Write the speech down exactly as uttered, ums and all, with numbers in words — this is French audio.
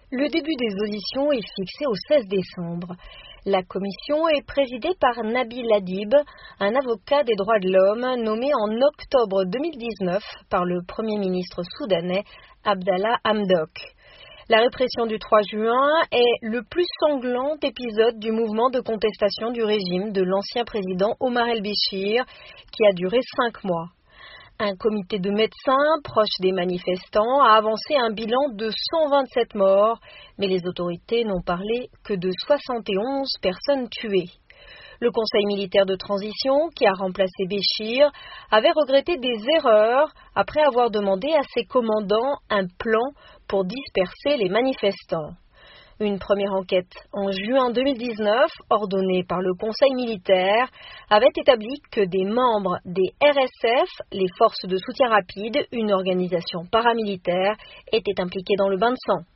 Le début des auditions est fixé au seize décembre. La commission est présidée par Nabil Adib, un avocat des droits de l'homme nommé en octobre deux mille dix-neuf par le Premier ministre soudanais Abdallah Hamdok. La répression du trois juin est le plus sanglant épisode du mouvement de contestation du régime de l'ancien président Omar el-Béchir, qui a duré cinq mois. Un comité de médecins proches des manifestants a avancé un bilan de cent vingt-sept morts, mais les autorités n'ont parlé que de soixante et onze personnes tuées. Le Conseil militaire de transition, qui a remplacé Béchir, avait regretté des erreurs après avoir demandé à ses commandants un plan pour disperser les manifestants. Une première enquête en juin deux mille dix-neuf, ordonnée par le Conseil militaire, avait établi que des membres des R S F, les forces de soutien rapide, une organisation paramilitaire, étaient impliqués dans le bain de sang.